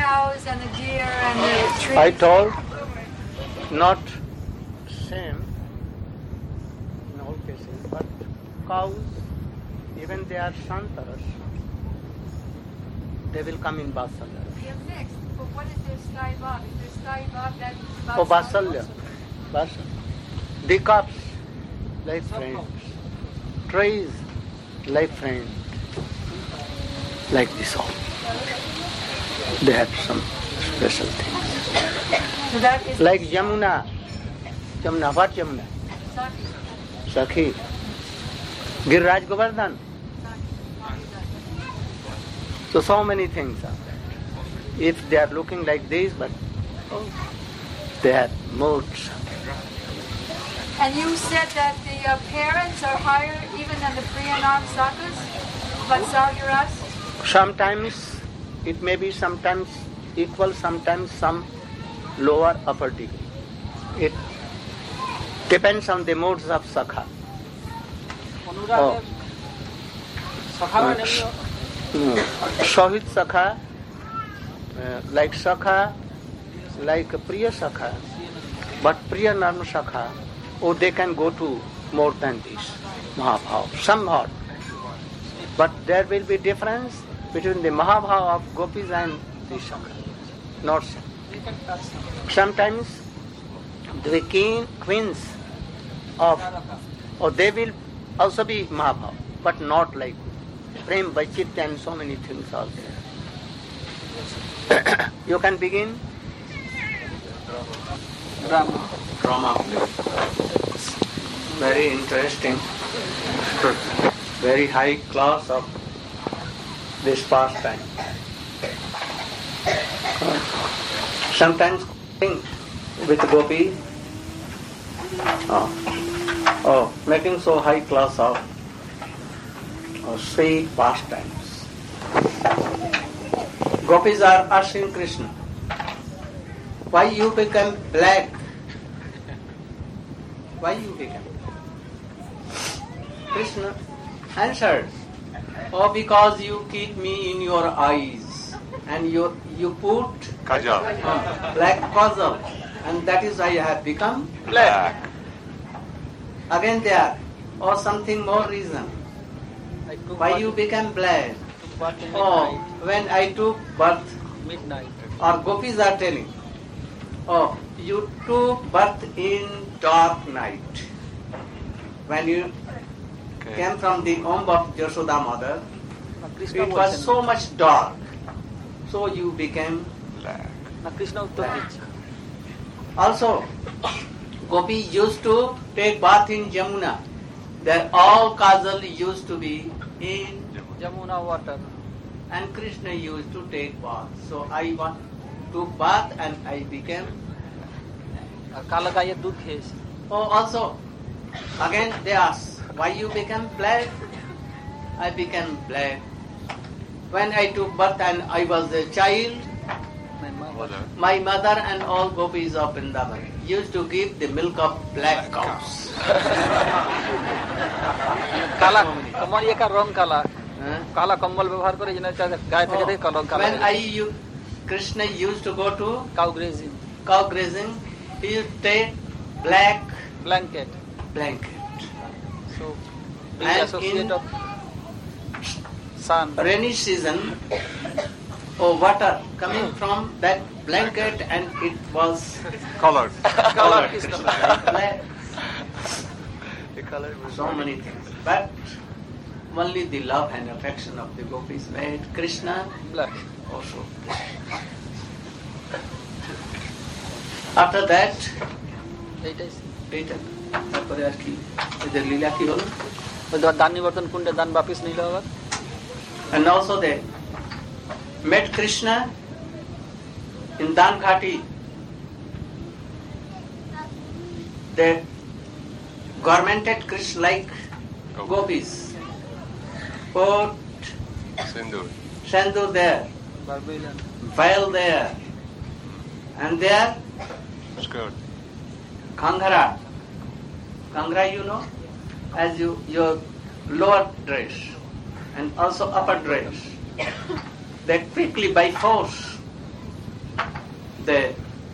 cows and the deer and the trees. I told not same in all cases, but cows, even they are Shantaras, they will come in Vatsalya. Yeah, next. But what is their sky bob? Is their sky bob that Oh, Vatsalya. Vatsalya. The cups, like friends. Trees, like friends. Like this all. They have some special things. So that is Like Yamuna. Yamuna, what Yamuna? Saki. Sakhi. Giriraj Govardhan. So many things are there. If they are looking like this, but they have moods. And you said that the parents are higher even than the Priyanam Sakas, Vatsalyaras? Sometimes it may be sometimes equal, sometimes some lower upper degree. It depends on the modes of Sakha. Oh. Shahid Sakha, like Sakha, like Priya Sakha, but Priya Narma Sakha, they can go to more than this, Mahabhav, somewhat. But there will be difference between the Mahabhav of Gopis and the Sakha, not so. Sometimes the queens of, they will also be Mahabhav, but not like Prem, Vaichitya and so many things are there. You can begin. Drama play. Very interesting. Very high class of this pastime. Sometimes with Gopi, making so high class of sweet pastimes. Gopis are asking Krishna, why you become black? Why you become? Krishna answered, because you keep me in your eyes and you put Kajal. black kajal, and that is why I have become black. Again there, or something more reason. Why you became black? When I took birth, midnight. or Gopis are telling, you took birth in dark night. When you came from the womb of Yashoda mother, it was so much dark. So you became Black. black. Also, Gopi used to take bath in Jamuna. There all kajal used to be in Jamuna water. and Krishna used to take bath. So I took bath and I became. काला गाय दूध खेस. Also, again they ask, why you became black? I became black. When I took birth and I was a child, my mother and all gopis of Vrindavan used to give the milk of black cows. काला कमल ये का रंग काला. काला कम्बल व्यवहार करे जिन्हें गाय थे जैसे रंग काला. When Krishna used to go to cow grazing. He used to take black blanket. So, being And associate in of sun. rainy season, water coming from that blanket and it was Colored. Color is the black. The color was So many things. But only the love and affection of the gopis made Krishna black. also. After that, এইটাই তারপরে আর কি এদের লীলা কি হলো? দান নিবর্তন কুণ্ডে দান বাপিস নিল আবার. And also they met Krishna in Danghati. They garmented Krishna like gopis. Put Sandhu there, Barbarian. veil there, and there skirt. Kanghara. Kanghara you know, as your lower dress and also upper dress. They quickly by force they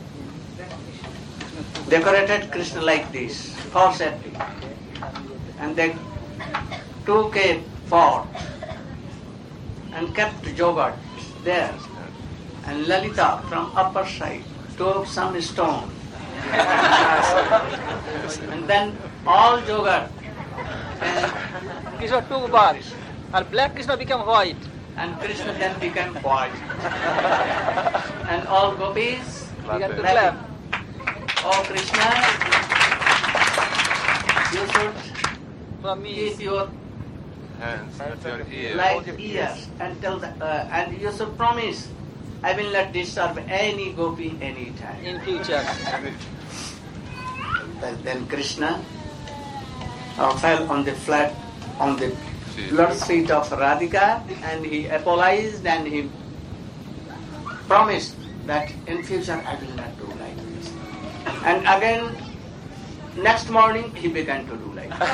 decorated Krishna like this for safety. And they took a pot and kept yogurt there. And Lalita from upper side took some stone. And then all yogurt Krishna took bath, and black Krishna became white. and Krishna then became white. And all gopis Began to clapping. clap. Oh Krishna, you should From me, keep your Hands at your ear. like ears and tell and you should promise, I will not disturb any gopi any time. in future. Then Krishna fell on the flat, on the blood feet of Radhika, and he apologized and he promised that in future I will not do like this. And again, next morning he began to do like this.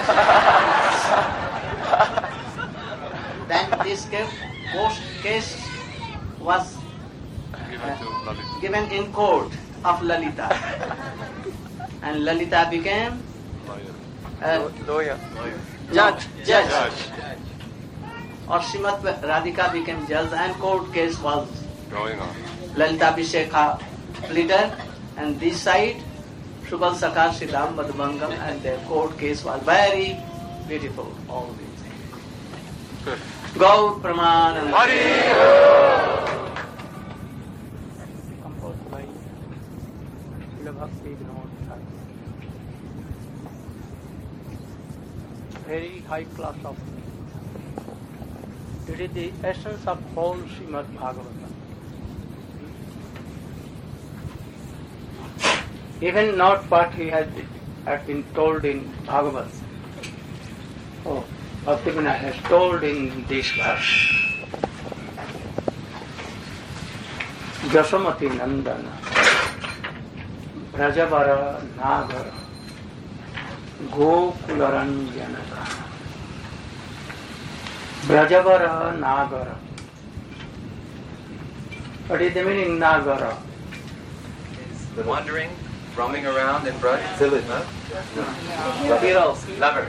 Then this case was Given to Lalita. given in court of Lalita. And Lalita became Lawyer. judge. Judge. Or Srimati Radhika became judge, and court case was Going on. Lalita Abhishekha pleader, and this side Subal Sakha Siddham Madhubangam, and the court case was very beautiful. All these things. Good. Gaur Praman. Composed by Srila Bhakti Vinod Thakur. Very high class of music. It is the essence of whole Srimad Bhagavatam. Even not what he had been told in Bhagavad. Oh, Bhaktivinoda has told in this verse. Jashamati Nandana Brajavara Nagara Gokularanjanaka Brajavara Nagara. What is the meaning Nagara? The wandering, roaming around in Braj? Hero. Lover.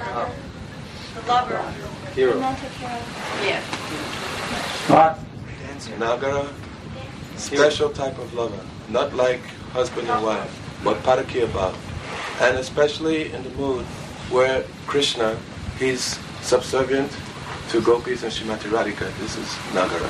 Hero. Yes. What? Nagara, special type of lover, not like husband and wife, but Parakiya Bhav. And especially in the mood where Krishna, he's subservient to gopis and Srimati Radhika. This is Nagara.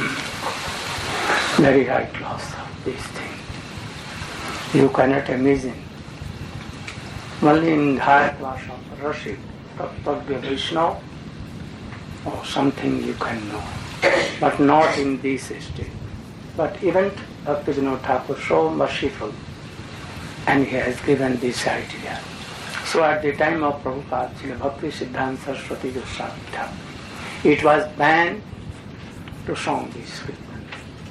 Very high class of this thing. You cannot imagine. Only in higher class of Rashid, Tattva Vaishnava, or something you can know, but not in this state. But even Bhaktivinoda Thakur so merciful, and he has given this idea. So at the time of Prabhupada, Srila Bhakti Siddhanta Saraswati Goswami Thakur, it was banned to sing this kirtan,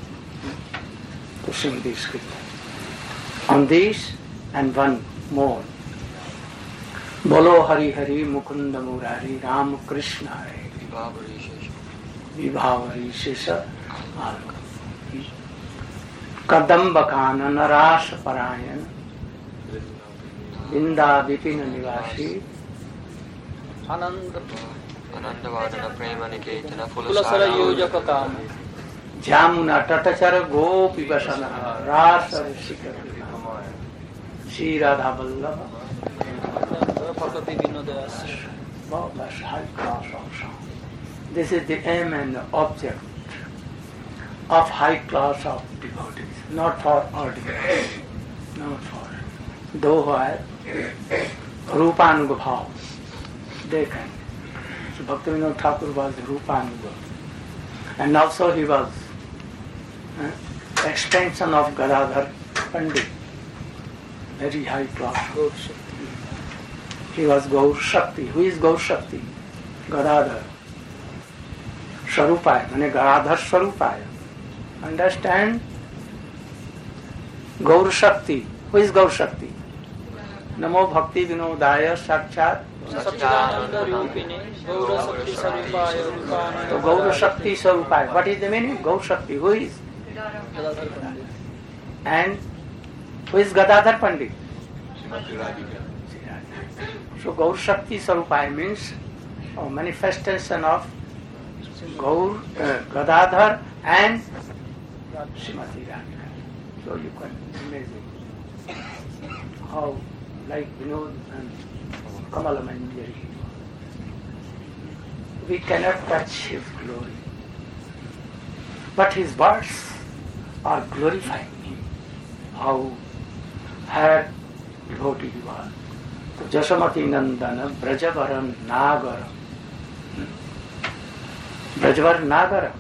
to sing this kirtan. On this and one more. Bolo Hari Hari Mukunda Murari Ram Krishna Hare Vibhavari Shesha Alka Kadamba Kana Narasa Parayan Vinda Vipina Nivasi Ananda Anandavadana Prema Niketana Pulasara Yojaka Kama. Jamuna Tatachara Gopi Vasana Rasa Rishika Shri Radha Vallabha. Bhakti Vinodasa. Well, that's high class also. This is the aim and the object of high class of devotees, not for ordinary, not for those who are Rupanuga Bhav, they can. So Bhaktivinoda Thakur was Rupanuga, and also he was extension of Gadadhar Pandit, very high class. He was Gaur Shakti. Who is Gaur Shakti? Gadadhar. Swarupaya, meaning Gadadhar Swarupaya. Understand? Gaur Shakti. Who is Gaur Shakti? Namo Bhakti Vinodaya Sakshat. Satchidananda Rupini, Gaura Sakti Sarupaya Rupananda. So Gaur Shakti Swarupaya. What is the meaning? Gaur Shakti. Who is? Gadadhar Pandit. And Who is Gadadhar Pandit? Srimati Radhika. So Gaur Shakti Sarupai means a manifestation of Gaur, Gadadhar and Srimati Radhika. So you can imagine how like Vinod and Kamala Manjari. We cannot touch his glory. But his words are glorifying him. How had devotee he was. So Jashamati Nandana Brajavaram Nagara. Brajavaram Nagara.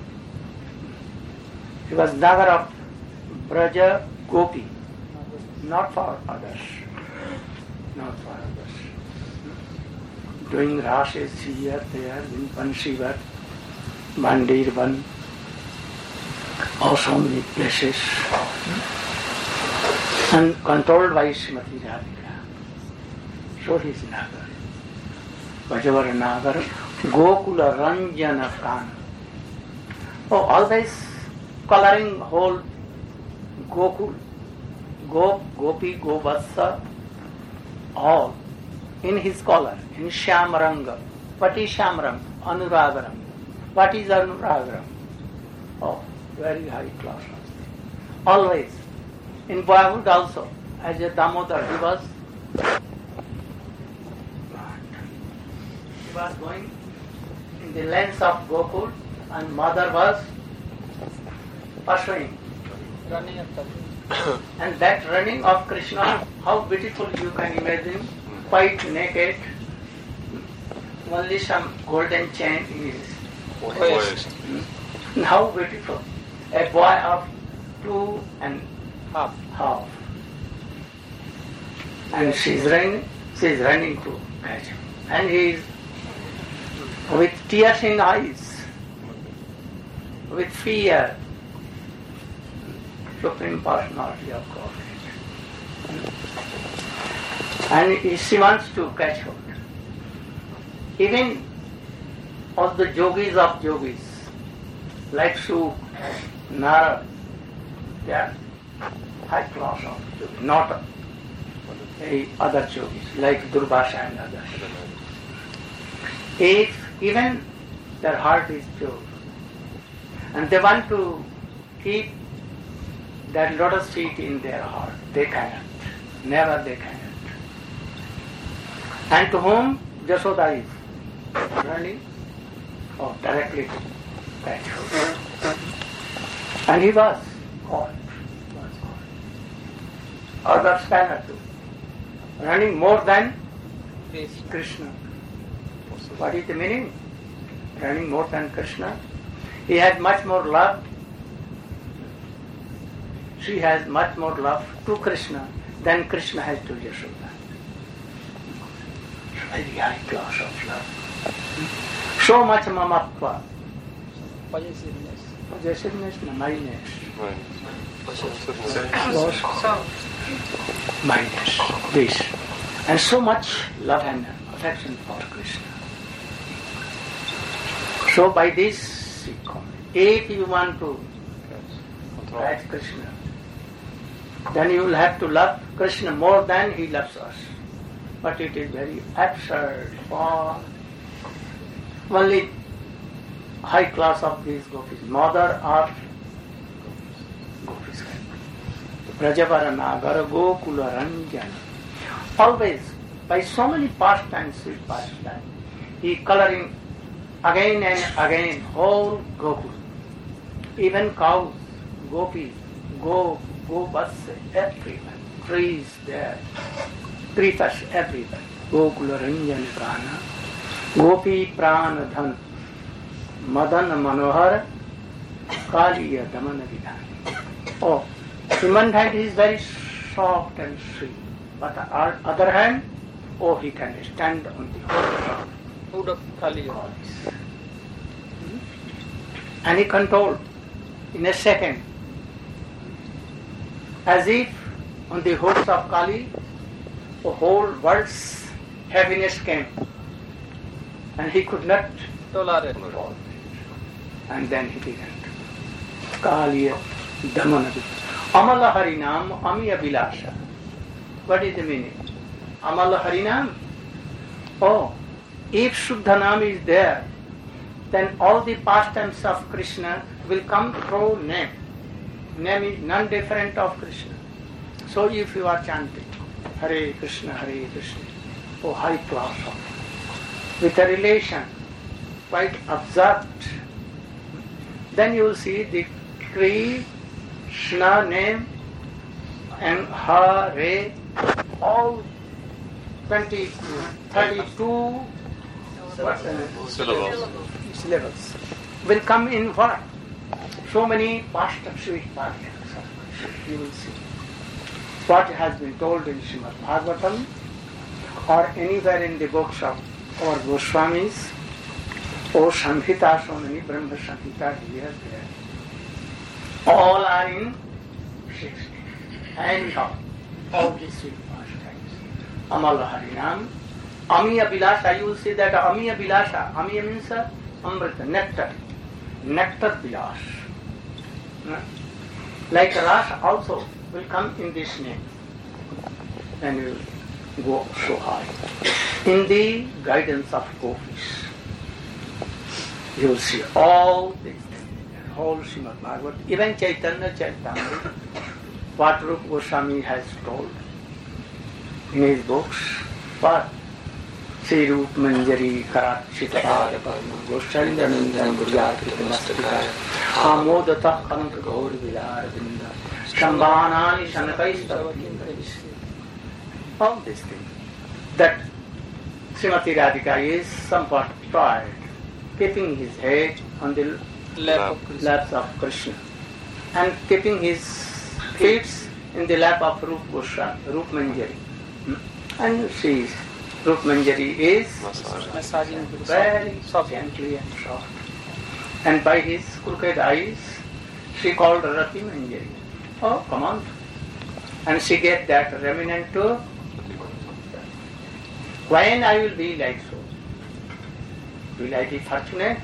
He was Nagara of Braja Gopi. Not for others. Not for others. Doing rashes here, there, in Panshivat, Mandirvan, or so many places. And controlled by Srimati Radhika. So he is Nagar. Brajavara Nagar, Gokula Ranjana Prana. Oh, always coloring whole Gokul, Gopi, Govatsa, all in his color, in Shyamranga. What is Shyamranga? Anuragaram. What is Anuragaram? Oh, very high class. Always. In Bollywood also, as a Damodar, he was going in the length of Gokul and mother was pursuing. Running after. And that running of Krishna, how beautiful you can imagine, quite naked, only some golden chain in his waist. How beautiful. A boy of 2.5. And she is running to catch him. And he is with tears in eyes, with fear, Supreme Personality of Godhead. And she wants to catch hold. Even all the yogis of yogis, like Suk, Narad, they are high class of yogis, not other yogis, like Durvasa and others. If even their heart is pure, and they want to keep that lotus feet in their heart, they cannot. Never they cannot. And to whom Jashoda is running, or directly to catch hold. And he was caught. Others cannot do. Running more than Krishna. What is the meaning? Running more than Krishna. He has much more love. She has much more love to Krishna than Krishna has to Yashoda. Very high class of love. So much mamatva. Possessiveness, minus. Minus. This. And so much love and affection for Krishna. So by this, if you want to catch Krishna, then you will have to love Krishna more than he loves us. But it is very absurd for only high class of these gopis, mother or gopis. Brajavara Nagara Gokula Ranjana. Always, by so many pastimes, sweet pastimes, he coloring again and again whole Gokul. Even cows, gopis, go bus everywhere. Trees there, kritas everywhere. Gokula Ranjana Kana, Gopi Prana Dhan, Madan Manohar, Kaliya Damana Vidhan. Oh, in one hand he is very soft and sweet, but on the other hand, oh, he can stand on the hood of Kaliya. And he controlled in a second, as if on the hoods of Kali, the whole world's happiness came, and he could not tolerate it. And then he began to Kaliya Damana. Amala Harinam, Amiya Vilasha. What is the meaning? Amala Harinam? Oh, if Shuddhanam is there, then all the pastimes of Krishna will come through name. Name is none different of Krishna. So if you are chanting Hare Krishna, oh high class of, with a relation quite absurd, then you will see the Krishna name and Hare, all 20, 32 syllables will come in what? So many pastime, sweet pastimes. You will see what has been told in Srimad Bhagavatam or anywhere in the books of our Goswamis or Samhita, so many Brahma Samhita here, there. All are in 60. And all these sweet pastimes. Amala Harinam, Amiya Vilasha, you will see that Amiya Vilasha, Amiya means Amrita, nectar, nectar Vilas. Like Rasa also will come in this name and will go so high. In the guidance of gopis, you will see all these things, whole Srimad Bhagavad, even Chaitanya Charitamrita, what Rupa Goswami has told in his books, but Sri Rup Manjari Karakshita Pada Parma Goshalindra Nindran Guryakrita Mastakaya Amodata Kanka Gaur Vilar Vinda Shambhanani Shanakaista. All these things. That Srimati Radhika is somewhat pride, keeping his head on the laps of Krishna and keeping his feet in the lap of Rup Goswami, Rup Manjari. And she is Rup Manjari is massaging very gently and soft. And by his crooked eyes, she called Rati Manjari. Oh, come on. And she gave that remnant to when I will be like so. Will I be fortunate?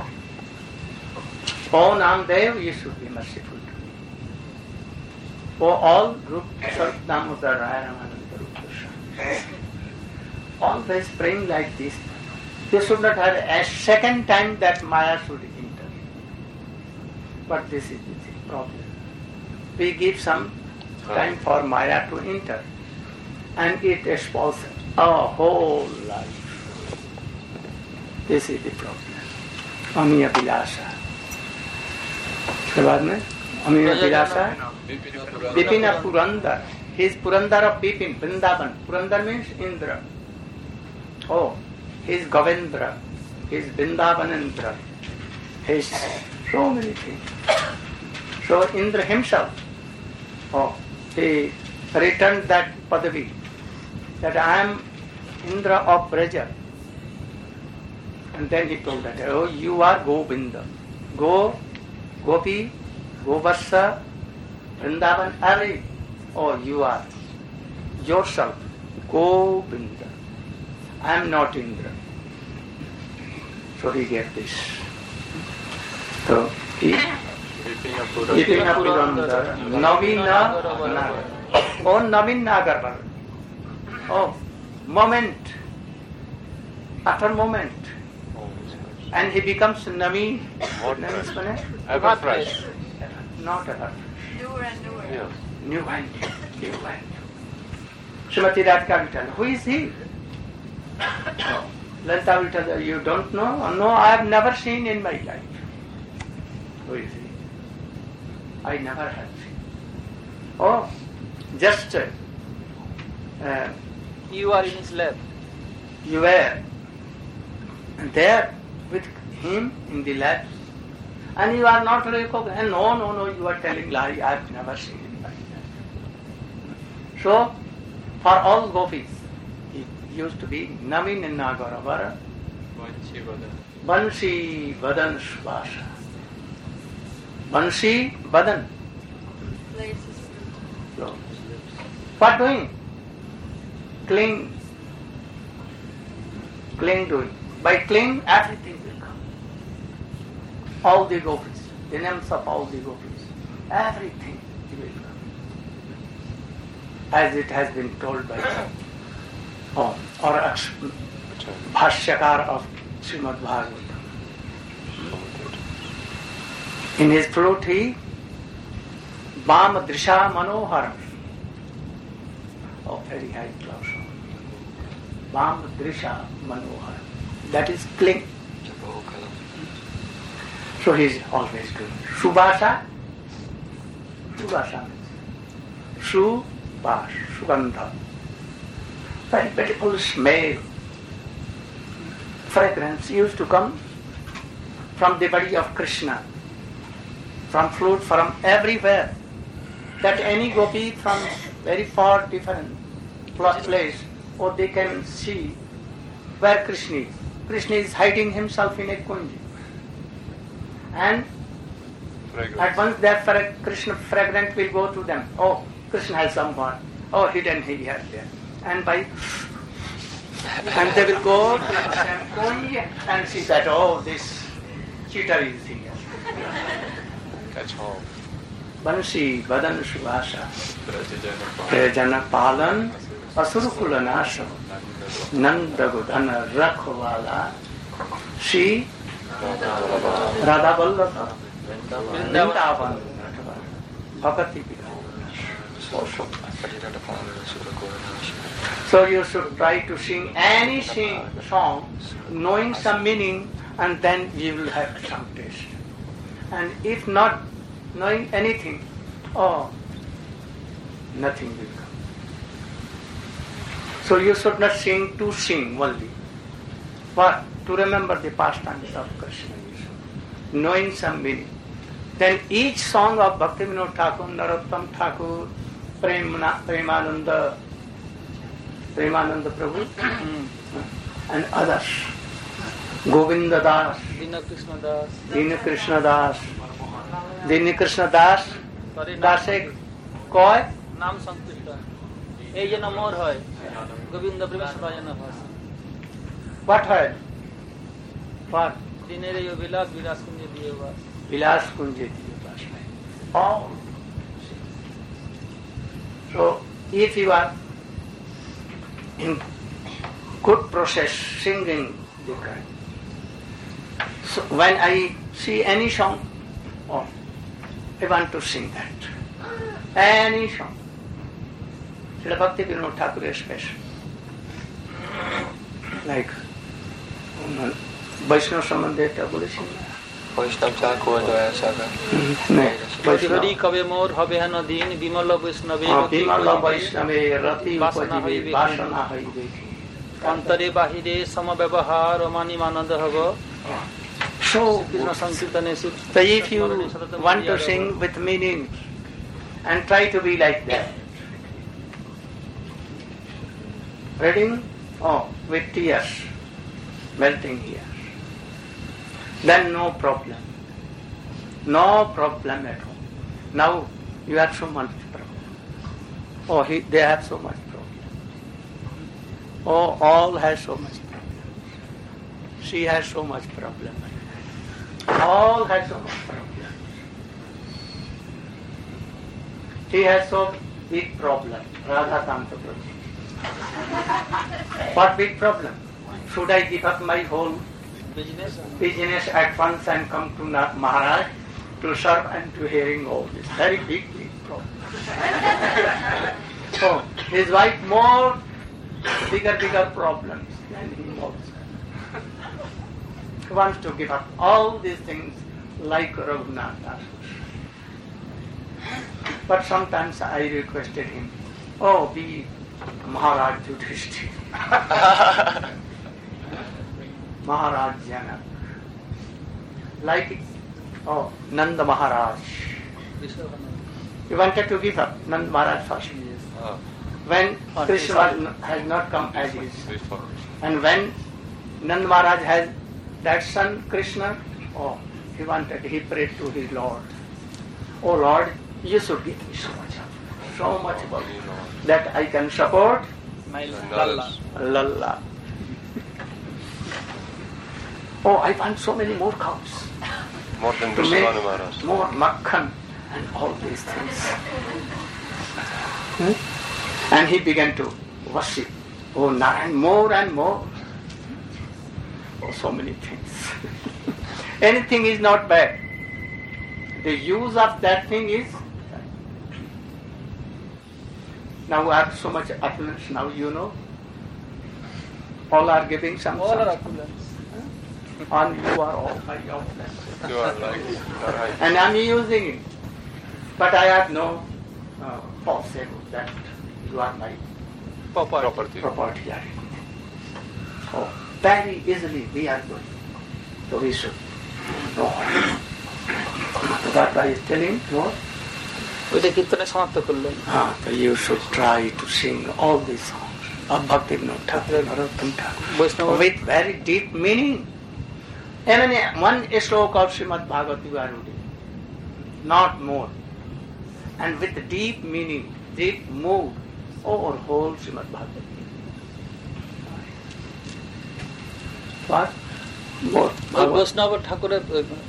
Oh Namdev, you should be merciful to me. Oh all Rup Damodar Raya Ramananda Rup Goswami. Always praying like this. They should not have a second time that Maya should enter. But this is the problem. We give some time for Maya to enter and it spoils our whole life. This is the problem. Amiya Vilasha. उसके बाद में अमीय विलासा Vipin Purandar. He is Purandar of Bipin, Vrindavan. Purandar means Indra. Oh, he is Govindra. He is Vrindavanandra. He is so many things. So Indra himself, oh, he returned that padavi, that I am Indra of Braja. And then he told that, oh, you are Govinda. Gopi, Govarsa, Vrindavan, every. Oh, you are yourself, Govinda. I am not Indra. So he gave this. So he Vipina Purandar, Navina Nagar. Oh, Navin Nagar. Oh, moment after moment. And he becomes Navin. Ever fresh. Not ever. Newer and newer. Yes. New and new. Srimati Radhika will tell, who is he? Oh, Lalita will tell, you don't know? No, I have never seen in my life. Who is he? I never have seen. Oh, just You are in his lap. you were there with him in the lab, and you are not recognized. No, you are telling lie. I have never seen in my life. So, for all gopis, it used to be Navin and Nagaravara, Bansi Badan Svasa. Bansi Badan. So, what doing? Cling doing. By cling, everything will come. All the gopis, the names of all the gopis, everything will come. as it has been told by Bhashyakar of Srimad Bhagavatam. In his flute he Bam Drisha Manohar. Oh, very high class. Bam Drisha Manohar. That is cling. So he is always doing. Subhasa. Subhasa means Subhas, Sugandha. Very beautiful smell. Fragrance used to come from the body of Krishna, from flute, from everywhere. That any gopi from very far different place, or they can see where Krishna is. Krishna is hiding himself in a kunji. And at once that Krishna fragrance will go to them. Oh, Krishna has someone. Oh, hidden here, there. And they will go to kunji and see that, oh, this cheater is here. Catch hold. Bansi Badan Subhasa Prajana Palan Asurukula Nasa Nanda Godana Rakhwala Shri Radha Vallabha Vrindavan Bhakati. So you should try to sing any song knowing some meaning, and then you will have some taste. And if not knowing anything, nothing will come. So you should not sing to sing only, but to remember the pastimes of Krishna, knowing some meaning. Then each song of Bhaktivinoda Thakur, Narottam Thakur, Premananda Prabhu, and others, Govinda Das, Dina Krishna Das, Dini Krishna Das, Dasek Koi, Nam Sankirtan. Ei jena mor hoy. Govinda Premeshwara jena hoy. What heard? What? Dinere yo Vilas Kunje diye vas. Vilas Kunje diye vas. All. So, if you are in good process singing the kind, so when I see any song, I want to sing that. Any song. Srila Bhaktivinoda Thakur especially. Like Vaishnava Sambandhe এটা বলেছি না? Vaishnava Thakur তো ऐसा का হরি কবে মোর হবে হেন দিন বিমল বৈষ্ণবে বিমল বৈষ্ণবে রতি উপজীবে বাসনা হইবে অন্তরে বাহিরে সমব্যবহার মানি মানন্দ হব. So if you want to sing with meaning and try to be like that, reading with tears melting here, then no problem at all. Now you have so much problem. They have so much problem. All has so much problem. She has so much problem. All has so much problem. She has so big problem. Radha Kanta Prabhu. What big problem? Should I give up my whole business at once and come to Maharaj to serve and to hearing all this? Very big problem. So his wife more bigger problems than he knows. He wants to give up all these things like Raghunath Das. But sometimes I requested him, be Maharaj Yudhishthira, Maharaj Janak, like Nanda Maharaj. He wanted to give up Nanda Maharaj first. When Krishna has not come as is, and when Nanda Maharaj has that son Krishna, he prayed to his Lord, "Oh Lord, you should give me so much that I can support my Lalla. I want so many more cows. More than Vishwanu Maharaj. More makhan and all these things." And he began to worship. Oh, Narayan, more and more. Oh, so many things. Anything is not bad. The use of that thing is. Now we have so much affluence. Now you know. All are giving some. All are affluence. And you are all my affluence. You are right. And I'm using it. But I have no falsehood that you are my Property. property. Oh, very easily we are going. So we should know. So that why is telling, no? ওইটা কীর্তনে সমাপ্ত করলেন। So you should try to sing all these songs of Bhaktivinoda Thakur, Narottam Thakur, বৈষ্ণব with very deep meaning. Even one sloka of Srimad Bhagavad you are reading, not more. And with deep meaning, deep mood over whole Srimad Bhagavad. What? More. ওই বৈষ্ণব ঠাকুরের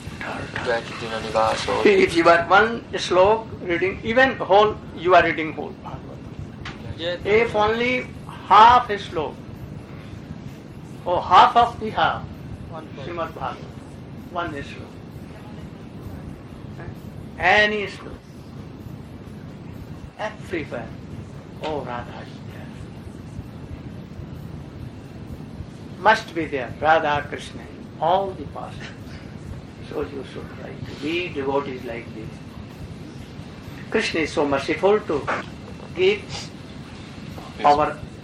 If you are one slok reading, even whole, you are reading whole Bhagavad. যে If only half a slok, or half of the half, Srimad Bhagavad, one slok. Any slok. Everywhere. Oh, Radha is there. Must be there. Radha, Krishna, all the past. So you should try to be devotees like this. Krishna is so merciful to give our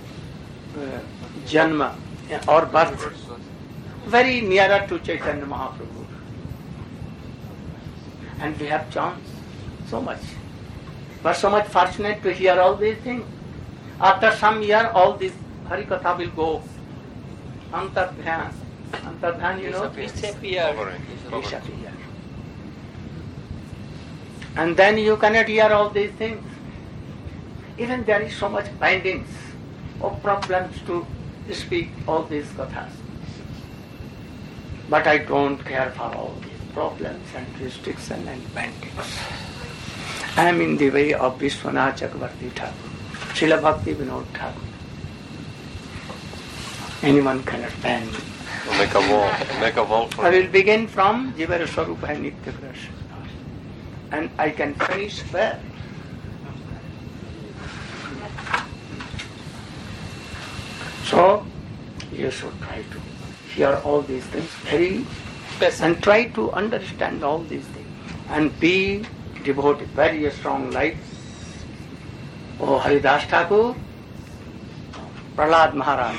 janma or birth very nearer to Chaitanya Mahaprabhu. And we have chance so much. We're so much fortunate to hear all these things. After some year, all this Harikatha will go. Antardhyan. Antardhyan, you know? disappear. Disappear. And then you cannot hear all these things. Even there is so much bindings of problems to speak all these kathas. But I don't care for all these problems and restrictions and bindings. I am in the way of Vishwanath Chakravarti Thakur, Srila Bhakti Vinod Thakur. Anyone cannot ban me. Make a wall for I will begin from Jivara Swarupa and Nitya Prasha. And I can finish where? So, you should try to hear all these things very and try to understand all these things and be devoted, very strong life. Oh, Haridas Thakur, Prahlad Maharaj,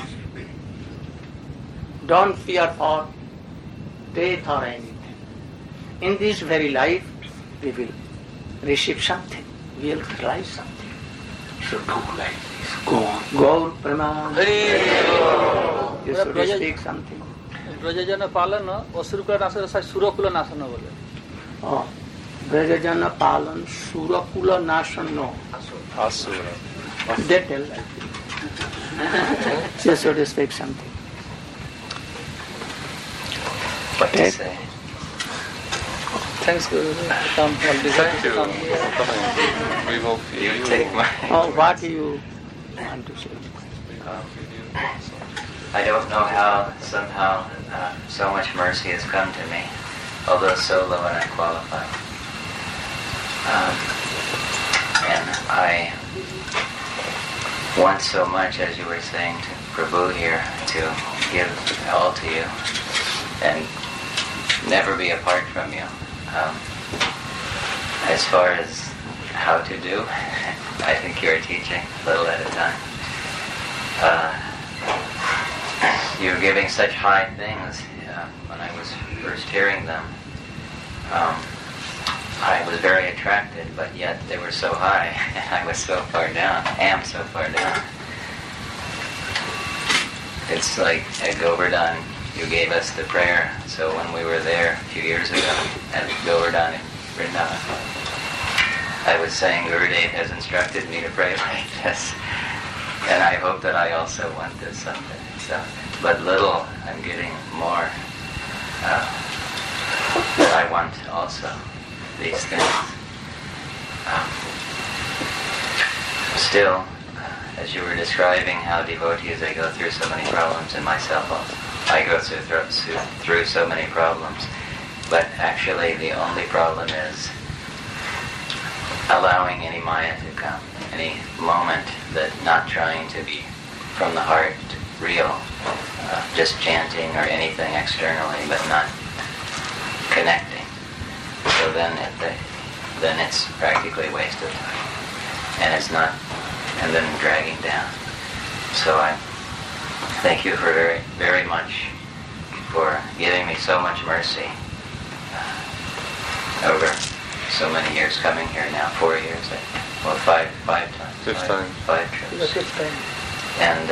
don't fear for death or anything. In this very life, we will receive something, we will realize something. So do like this. Go on. Gaur Praman. You should speak something. ব্রজজন পালন অসুরকুল নাশন সুরকুল নাশন বলে। Oh, Brajajana Palan Surakula Nasano. Asura. They tell like this. You should speak something. What to say? Thanks to come. Thank you for coming. We will feed You you. take my... Oh, what do you want to say? I don't know how somehow so much mercy has come to me, although so low and unqualified. And I want so much, as you were saying to Prabhu here, to give all to you and never be apart from you. As far as how to do, I think you're teaching a little at a time. You're giving such high things. When I was first hearing them, I was very attracted, but yet they were so high. I was so far down, am so far down. It's like at Govardhan, you gave us the prayer, so when we were there a few years ago at Govardhan in Vrindavan, I was saying Gurudev has instructed me to pray like this, and I hope that I also want this someday. So, but little, I'm getting more that I want also these things. Still, as you were describing how devotees, they go through so many problems, and myself also, I go through so many problems, but actually the only problem is allowing any maya to come, any moment that not trying to be from the heart real, just chanting or anything externally, but not connecting. So then it's practically a waste of time, and it's not, and then dragging down. So I thank you for very, very much for giving me so much mercy over so many years coming here now, 4 years, well, five times. Five trips. And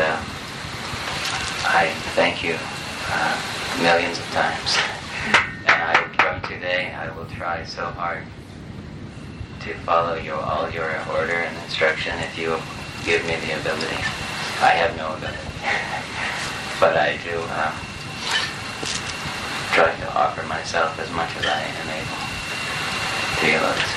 I thank you millions of times. And from today, I will try so hard to follow all your order and instruction if you give me the ability. I have no ability, but I do try to offer myself as much as I am able to your lotus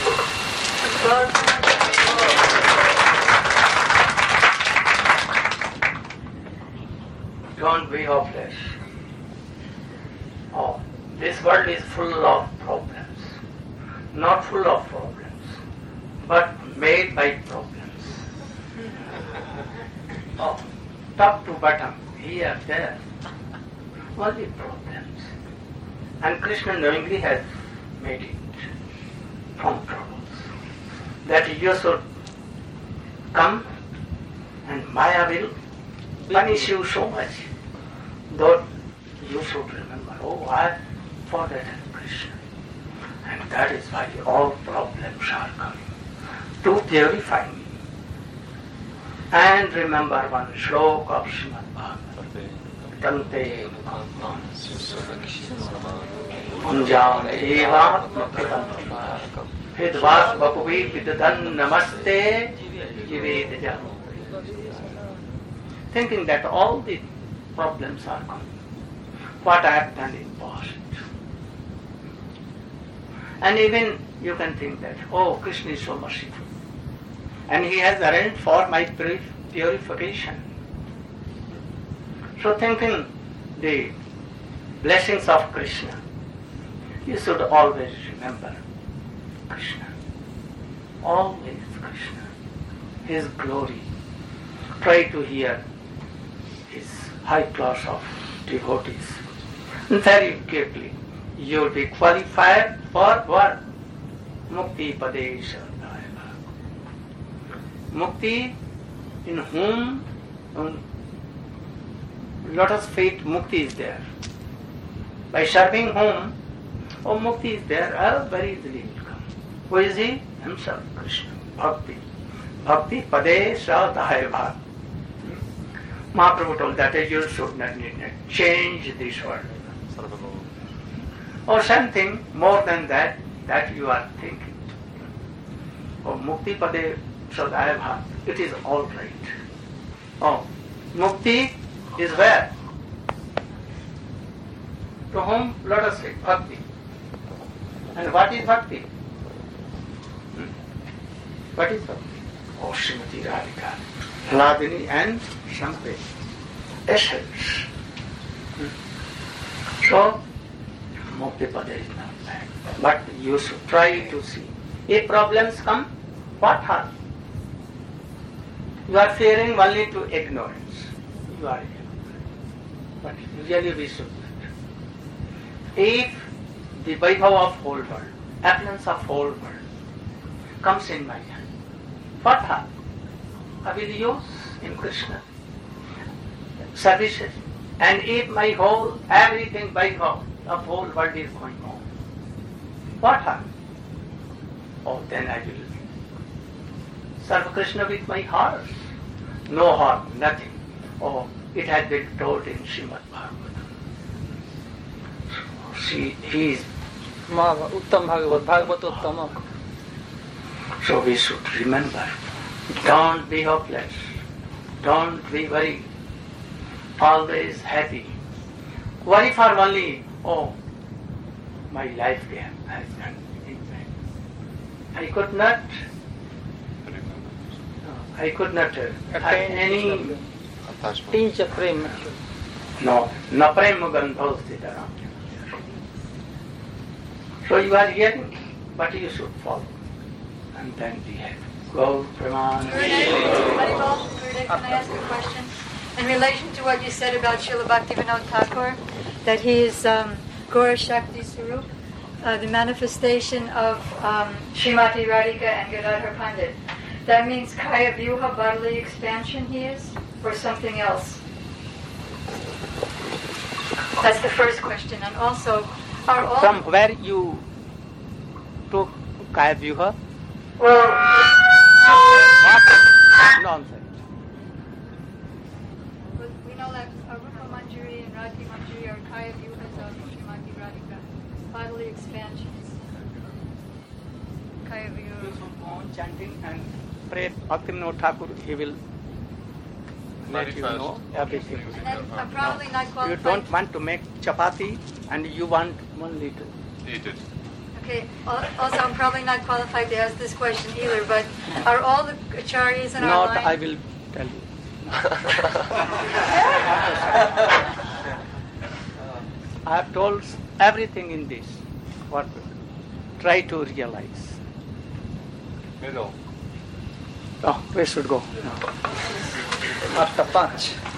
feet. Don't be hopeless. Oh, this world is full of problems. Not full of problems, but made by problems. Oh, top to bottom, here, there, only problems. And Krishna knowingly has made it from troubles. That you should come and Maya will punish you so much, though you should remember, oh, I forgotten Krishna. And that is why all problems are coming, to purify me. And remember one shlok of Srimad Bhagavatam. Tante Munjam Evatmakritam Hidvas Bapuvi Vidadan Namaste Jivedajam. Thinking that all the problems are coming. What I have done in past. And even you can think that, oh, Krishna is so merciful. And he has arranged for my purification. So thinking the blessings of Krishna, you should always remember Krishna. Always Krishna. His glory. Try to hear his high class of devotees. Very carefully, you will be qualified for what? Mukti Padesha. Mukti, in whom lotus feet Mukti is there. By serving whom, oh, Mukti is there, very easily will come. Who is he? Himself, Krishna. Bhakti. Bhakti Pade Sadhaya Bhav. Mahaprabhu told that you should not need to change this world. Or something more than that you are thinking. Oh, Mukti Pade Sadhaya Bhav. It is all right. Oh, Mukti is where? To whom? Let us say, Bhakti. And what is Bhakti? What is Bhakti? Oh, Srimati Radhika, Hladini and Shampay. Essence. So, Mukti Pada is not bad. But you should try to see. If problems come, what harm? You are fearing only to ignorance. You are ignorant. But really we should not. If the Vaibhava of whole world, affluence of whole world, comes in my hand, what harm? I will use in Krishna services. And if my whole, everything Vaibhava of whole world is going on, what harm? Oh, then I will serve Krishna with my heart. No harm, nothing. Oh, it has been told in Srimad Bhagavatam. He is Uttam Bhagavad Uttam. So we should remember, don't be hopeless, don't be worried, always happy. Worry for only, oh, my life has done. I could not I could not have any tinge of prem. no prema gandhostitara. So you are hearing, but you should follow, and then behave. Go, Praman. Gurudev, can I ask a question? In relation to what you said about Srila Bhaktivinoda Thakur, that he is Gaura Shakti Swarup, the manifestation of Srimati Radhika and Gadadhar Pandit. That means Kaya Vyuha, bodily expansion he is, or something else? That's the first question. And also, are all... From where you took Kaya Vyuha? Well... Nonsense. But we know that Arupa Manjari and Radhi Manjari are Kaya Vyuhas of Srimati Radhika. Bodily expansions. Kaya Vyuha. Go on chanting and pray Bhaktivinoda Thakur, he will let you know everything. And then I'm probably not You qualified. don't want to make chapati and you want 1 liter. Eat it. Okay, also I'm probably not qualified to ask this question either, but are all the acharyas in our Not, line... I will tell you. I have told everything in this. What? Try to realize. Middle. Oh, we should go. After 5.